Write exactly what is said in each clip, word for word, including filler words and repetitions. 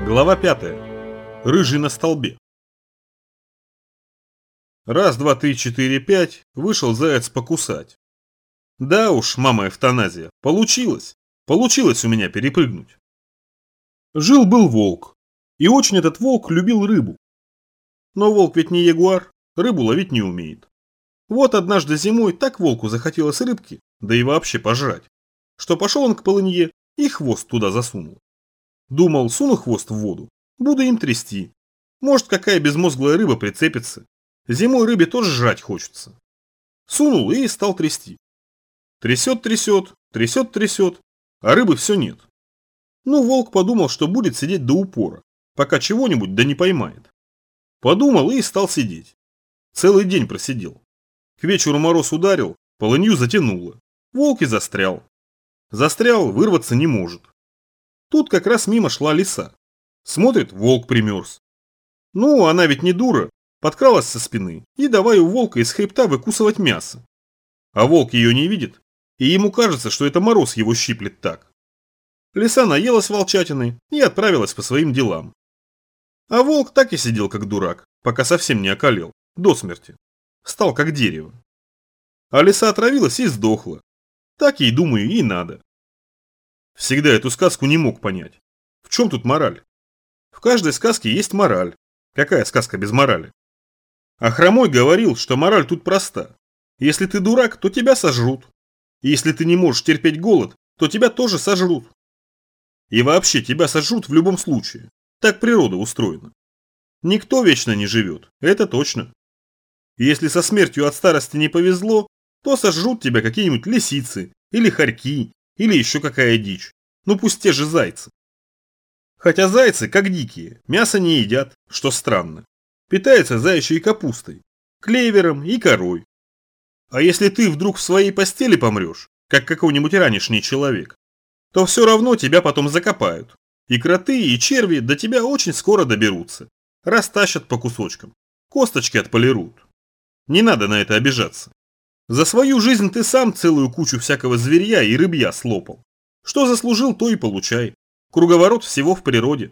Глава пятая. Рыжий на столбе. Раз, два, три, четыре, пять, вышел заяц покусать. Да уж, мама эвтаназия, получилось. Получилось у меня перепрыгнуть. Жил-был волк. И очень этот волк любил рыбу. Но волк ведь не ягуар, рыбу ловить не умеет. Вот однажды зимой так волку захотелось рыбки, да и вообще пожрать, что пошел он к полынье и хвост туда засунул. Думал, суну хвост в воду, буду им трясти. Может, какая безмозглая рыба прицепится. Зимой рыбе тоже жрать хочется. Сунул и стал трясти. Трясет, трясет, трясет, трясет, а рыбы все нет. Ну, волк подумал, что будет сидеть до упора, пока чего-нибудь да не поймает. Подумал и стал сидеть. Целый день просидел. К вечеру мороз ударил, полынью затянуло. Волк и застрял. Застрял, вырваться не может. Тут как раз мимо шла лиса. Смотрит, волк примерз. Ну, она ведь не дура, подкралась со спины и давай у волка из хребта выкусывать мясо. А волк ее не видит, и ему кажется, что это мороз его щиплет так. Лиса наелась волчатины и отправилась по своим делам. А волк так и сидел как дурак, пока совсем не околел, до смерти. Стал как дерево. А лиса отравилась и сдохла. Так ей, думаю, и надо. Всегда эту сказку не мог понять. В чем тут мораль? В каждой сказке есть мораль. Какая сказка без морали? А Хромой говорил, что мораль тут проста. Если ты дурак, то тебя сожрут. И если ты не можешь терпеть голод, то тебя тоже сожрут. И вообще тебя сожрут в любом случае. Так природа устроена. Никто вечно не живет, это точно. И если со смертью от старости не повезло, то сожрут тебя какие-нибудь лисицы, или хорьки, или еще какая дичь. Ну пусть те же зайцы. Хотя зайцы, как дикие, мясо не едят, что странно. Питаются заячьей капустой, клевером и корой. А если ты вдруг в своей постели помрешь, как какой-нибудь ранешний человек, то все равно тебя потом закопают. И кроты, и черви до тебя очень скоро доберутся. Растащат по кусочкам. Косточки отполируют. Не надо на это обижаться. За свою жизнь ты сам целую кучу всякого зверья и рыбья слопал. Что заслужил, то и получай. Круговорот всего в природе.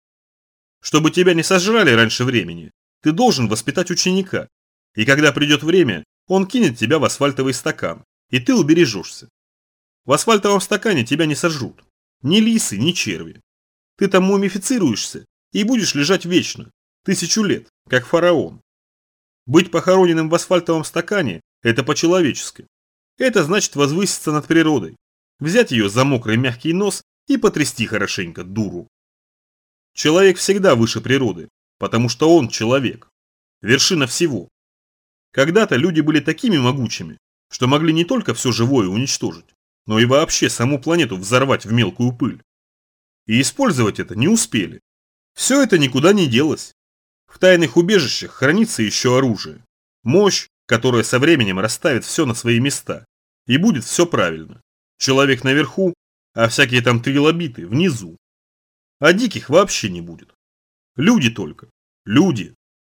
Чтобы тебя не сожрали раньше времени, ты должен воспитать ученика. И когда придет время, он кинет тебя в асфальтовый стакан, и ты убережешься. В асфальтовом стакане тебя не сожрут. Ни лисы, ни черви. Ты там мумифицируешься и будешь лежать вечно, тысячу лет, как фараон. Быть похороненным в асфальтовом стакане – это по-человечески. Это значит возвыситься над природой, взять ее за мокрый мягкий нос и потрясти хорошенько дуру. Человек всегда выше природы, потому что он человек. Вершина всего. Когда-то люди были такими могучими, что могли не только все живое уничтожить, но и вообще саму планету взорвать в мелкую пыль. И использовать это не успели. Все это никуда не делось. В тайных убежищах хранится еще оружие. Мощь, которая со временем расставит все на свои места. И будет все правильно. Человек наверху, а всякие там трилобиты внизу. А диких вообще не будет. Люди только. Люди.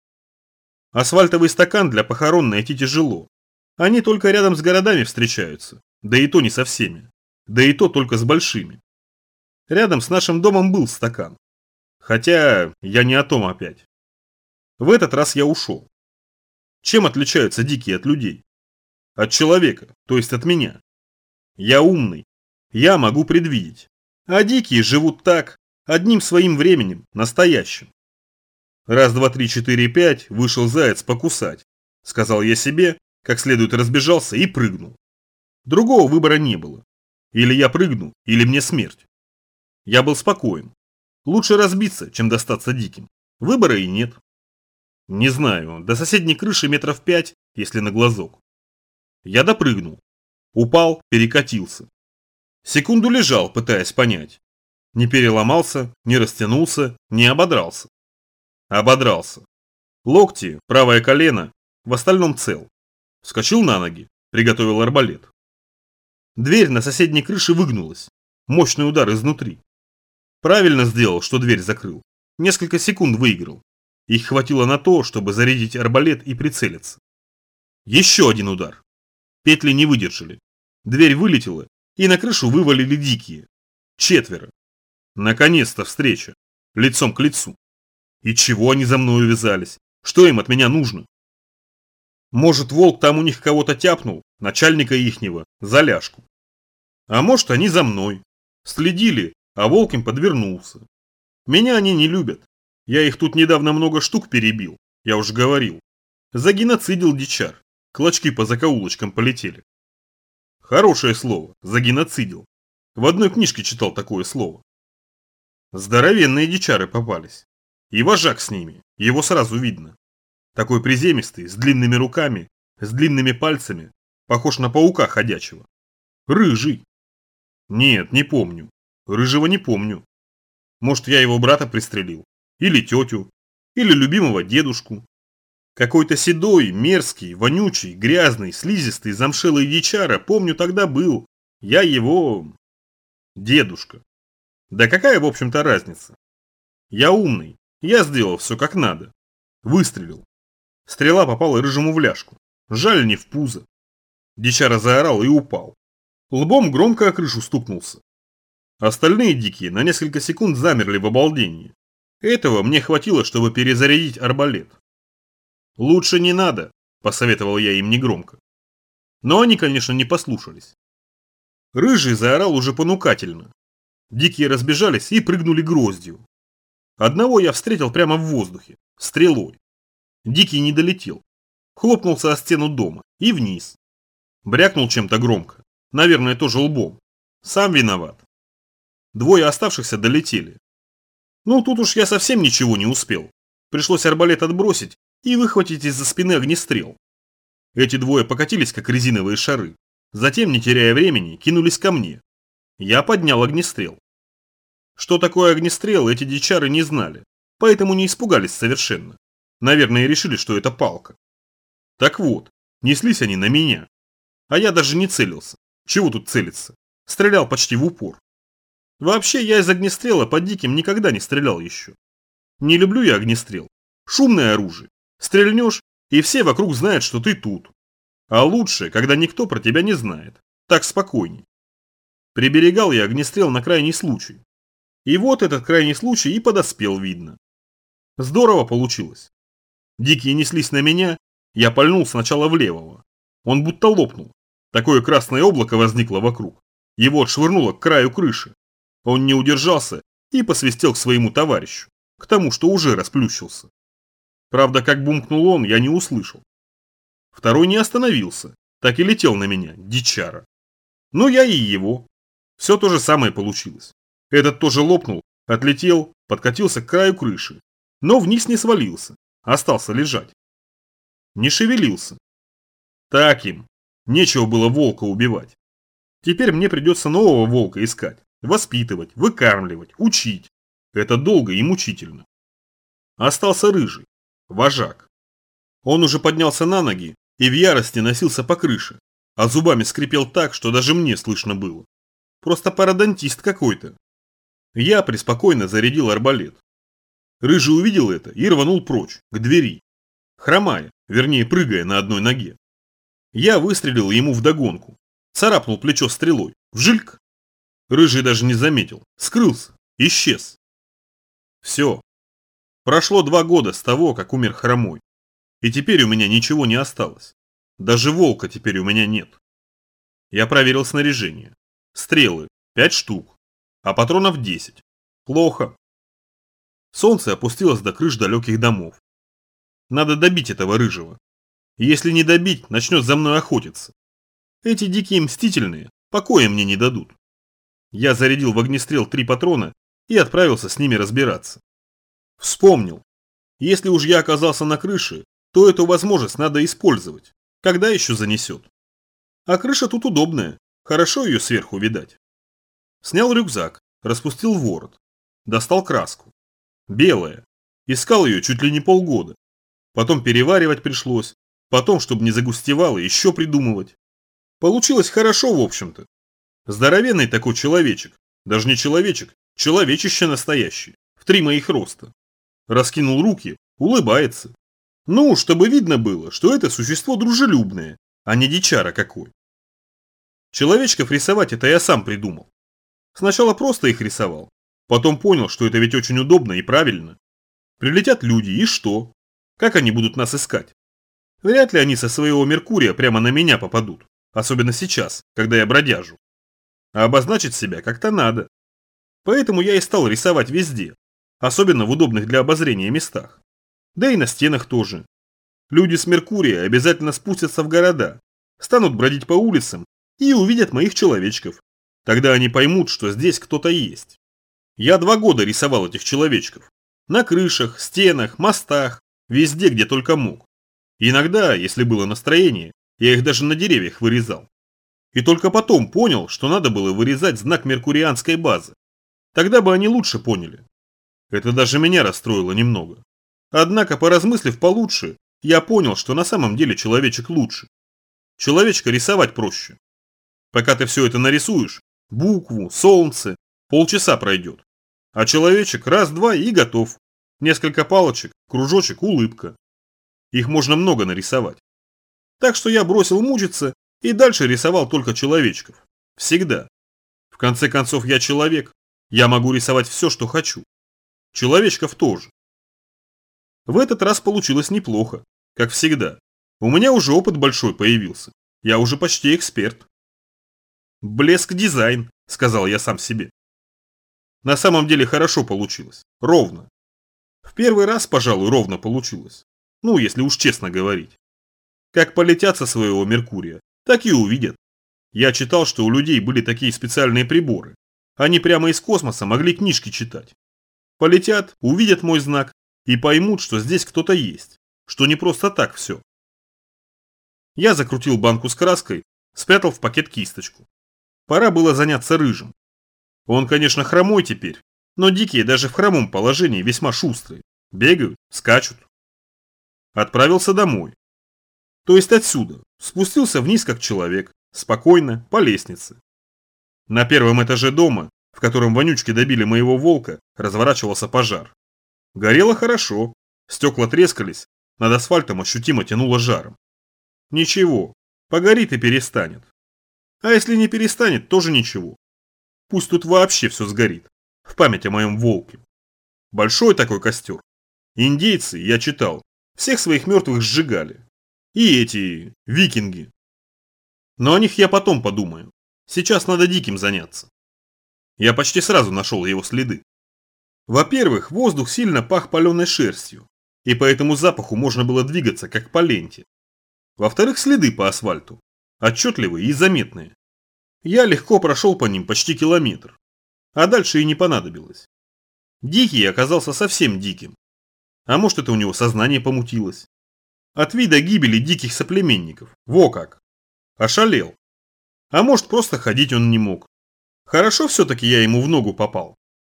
Асфальтовый стакан для похорон найти тяжело. Они только рядом с городами встречаются. Да и то не со всеми. Да и то только с большими. Рядом с нашим домом был стакан. Хотя я не о том опять. В этот раз я ушел. Чем отличаются дикие от людей? От человека, то есть от меня. Я умный. Я могу предвидеть. А дикие живут так, одним своим временем, настоящим. Раз, два, три, четыре, пять, вышел заяц покусать. Сказал я себе, как следует разбежался и прыгнул. Другого выбора не было. Или я прыгну, или мне смерть. Я был спокоен. Лучше разбиться, чем достаться диким. Выбора и нет. Не знаю, до соседней крыши метров пять, если на глазок. Я допрыгнул. Упал, перекатился. Секунду лежал, пытаясь понять. Не переломался, не растянулся, не ободрался. Ободрался. Локти, правое колено, в остальном цел. Вскочил на ноги, приготовил арбалет. Дверь на соседней крыше выгнулась. Мощный удар изнутри. Правильно сделал, что дверь закрыл. Несколько секунд выиграл. Их хватило на то, чтобы зарядить арбалет и прицелиться. Еще один удар. Петли не выдержали. Дверь вылетела, и на крышу вывалили дикие. Четверо. Наконец-то встреча. лицом к лицу. И чего они за мной увязались? Что им от меня нужно? Может, волк там у них кого-то тяпнул, начальника ихнего, за ляжку. А может, они за мной. Следили, а волк им подвернулся. Меня они не любят. Я их тут недавно много штук перебил, я уже говорил. Загеноцидил дичар. Клочки по закоулочкам полетели. Хорошее слово, загеноцидил. В одной книжке читал такое слово. Здоровенные дичары попались. И вожак с ними, его сразу видно. Такой приземистый, с длинными руками, с длинными пальцами, похож на паука ходячего. Рыжий. Нет, не помню. Рыжего не помню. Может, я его брата пристрелил. Или тетю. Или любимого дедушку. Какой-то седой, мерзкий, вонючий, грязный, слизистый, замшелый дичара, помню, тогда был. Я его... дедушка. Да какая, в общем-то, разница? Я умный. Я сделал все как надо. Выстрелил. Стрела попала рыжему в ляжку. Жаль, не в пузо. Дичара заорал и упал. Лбом громко о крышу стукнулся. Остальные дикие на несколько секунд замерли в обалдении. Этого мне хватило, чтобы перезарядить арбалет. «Лучше не надо», – посоветовал я им негромко. Но они, конечно, не послушались. Рыжий заорал уже понукательно. Дикие разбежались и прыгнули гроздью. Одного я встретил прямо в воздухе, стрелой. Дикий не долетел. Хлопнулся о стену дома и вниз. Брякнул чем-то громко, наверное, тоже лбом. Сам виноват. Двое оставшихся долетели. Ну, тут уж я совсем ничего не успел. Пришлось арбалет отбросить и выхватить из-за спины огнестрел. Эти двое покатились, как резиновые шары. Затем, не теряя времени, кинулись ко мне. Я поднял огнестрел. Что такое огнестрел, эти дичары не знали, поэтому не испугались совершенно. Наверное, решили, что это палка. Так вот, неслись они на меня. А я даже не целился. Чего тут целиться? Стрелял почти в упор. Вообще, я из огнестрела по диким никогда не стрелял еще. Не люблю я огнестрел. Шумное оружие. Стрельнешь, и все вокруг знают, что ты тут. А лучше, когда никто про тебя не знает. Так спокойней. Приберегал я огнестрел на крайний случай. И вот этот крайний случай и подоспел, видно. Здорово получилось. Дикие неслись на меня, я пальнул сначала в левого. Он будто лопнул. Такое красное облако возникло вокруг. Его отшвырнуло к краю крыши. Он не удержался и посвистел к своему товарищу, к тому, что уже расплющился. Правда, как бумкнул он, я не услышал. Второй не остановился, так и летел на меня, дичара. Ну, я и его. Все то же самое получилось. Этот тоже лопнул, отлетел, подкатился к краю крыши, но вниз не свалился, остался лежать. Не шевелился. Так им. Нечего было волка убивать. Теперь мне придется нового волка искать, воспитывать, выкармливать, учить. Это долго и мучительно. Остался рыжий, вожак. Он уже поднялся на ноги и в ярости носился по крыше, а зубами скрипел так, что даже мне слышно было. Просто пародонтист какой-то. Я преспокойно зарядил арбалет. Рыжий увидел это и рванул прочь, к двери. Хромая, вернее прыгая на одной ноге. Я выстрелил ему вдогонку. Царапнул плечо стрелой. Вжильк. Рыжий даже не заметил. Скрылся. Исчез. Все. Прошло два года с того, как умер Хромой. И теперь у меня ничего не осталось. Даже волка теперь у меня нет. Я проверил снаряжение. Стрелы. Пять штук. А патронов десять. Плохо. Солнце опустилось до крыш далеких домов. Надо добить этого рыжего. Если не добить, начнет за мной охотиться. Эти дикие мстительные покоя мне не дадут. Я зарядил в огнестрел три патрона и отправился с ними разбираться. Вспомнил. Если уж я оказался на крыше, то эту возможность надо использовать. Когда еще занесет? А крыша тут удобная. Хорошо ее сверху видать. Снял рюкзак, распустил ворот. Достал краску. Белая. Искал ее чуть ли не полгода. Потом переваривать пришлось. Потом, чтобы не загустевало, еще придумывать. Получилось хорошо, в общем-то. Здоровенный такой человечек. Даже не человечек, человечище настоящее. В три моих роста. Раскинул руки, улыбается. Ну, чтобы видно было, что это существо дружелюбное, а не дичара какой. Человечков рисовать это я сам придумал. Сначала просто их рисовал. Потом понял, что это ведь очень удобно и правильно. Прилетят люди, и что? Как они будут нас искать? Вряд ли они со своего Меркурия прямо на меня попадут. Особенно сейчас, когда я бродяжу. А обозначить себя как-то надо. Поэтому я и стал рисовать везде. Особенно в удобных для обозрения местах. Да и на стенах тоже. Люди с Меркурия обязательно спустятся в города, станут бродить по улицам и увидят моих человечков. Тогда они поймут, что здесь кто-то есть. Я два года рисовал этих человечков. На крышах, стенах, мостах, везде, где только мог. Иногда, если было настроение, я их даже на деревьях вырезал. И только потом понял, что надо было вырезать знак меркурианской базы. Тогда бы они лучше поняли. Это даже меня расстроило немного. Однако, поразмыслив получше, я понял, что на самом деле человечек лучше. Человечка рисовать проще. Пока ты все это нарисуешь, букву, солнце, полчаса пройдет. А человечек раз-два и готов. Несколько палочек, кружочек, улыбка. Их можно много нарисовать. Так что я бросил мучиться и дальше рисовал только человечков. Всегда. В конце концов, я человек. Я могу рисовать все, что хочу. Человечков тоже. В этот раз получилось неплохо, как всегда. У меня уже опыт большой появился. Я уже почти эксперт. Блеск дизайн, сказал я сам себе. На самом деле хорошо получилось. Ровно. В первый раз, пожалуй, ровно получилось. Ну, если уж честно говорить. Как полетят со своего Меркурия, так и увидят. Я читал, что у людей были такие специальные приборы. Они прямо из космоса могли книжки читать. Полетят, увидят мой знак и поймут, что здесь кто-то есть. Что не просто так все. Я закрутил банку с краской, спрятал в пакет кисточку. Пора было заняться рыжим. Он, конечно, хромой теперь, но дикие даже в хромом положении весьма шустрые. Бегают, скачут. Отправился домой. То есть отсюда. Спустился вниз как человек. Спокойно, по лестнице. На первом этаже дома, в котором вонючки добили моего волка, разворачивался пожар. Горело хорошо. Стекла трескались, над асфальтом ощутимо тянуло жаром. Ничего, погорит и перестанет. А если не перестанет, тоже ничего. Пусть тут вообще все сгорит. В память о моем волке. Большой такой костер. Индейцы, я читал, всех своих мертвых сжигали. И эти викинги. Но о них я потом подумаю. Сейчас надо диким заняться. Я почти сразу нашел его следы. Во-первых, воздух сильно пах паленой шерстью, и по этому запаху можно было двигаться, как по ленте. Во-вторых, следы по асфальту. Отчетливые и заметные. Я легко прошел по ним почти километр. А дальше и не понадобилось. Дикий оказался совсем диким. А может, это у него сознание помутилось. От вида гибели диких соплеменников. Во как. Ошалел. А может, просто ходить он не мог. Хорошо все-таки я ему в ногу попал.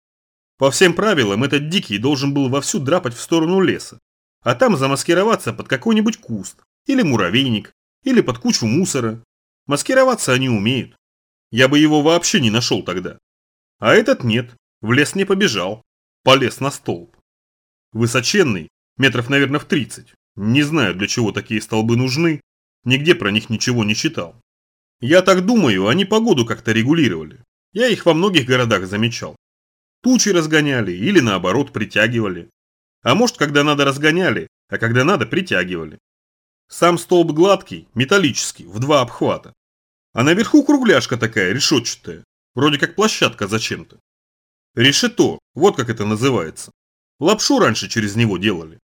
По всем правилам, этот дикий должен был вовсю драпать в сторону леса, а там замаскироваться под какой-нибудь куст, или муравейник, или под кучу мусора. Маскироваться они умеют. Я бы его вообще не нашел тогда. А этот нет, в лес не побежал, полез на столб. Высоченный, метров, наверное, в тридцать. Не знаю, для чего такие столбы нужны, нигде про них ничего не читал. Я так думаю, они погоду как-то регулировали. Я их во многих городах замечал. Тучи разгоняли или наоборот притягивали. А может, когда надо разгоняли, а когда надо притягивали. Сам столб гладкий, металлический, в два обхвата. А наверху кругляшка такая, решетчатая, вроде как площадка зачем-то. Решето, вот как это называется. Лапшу раньше через него делали.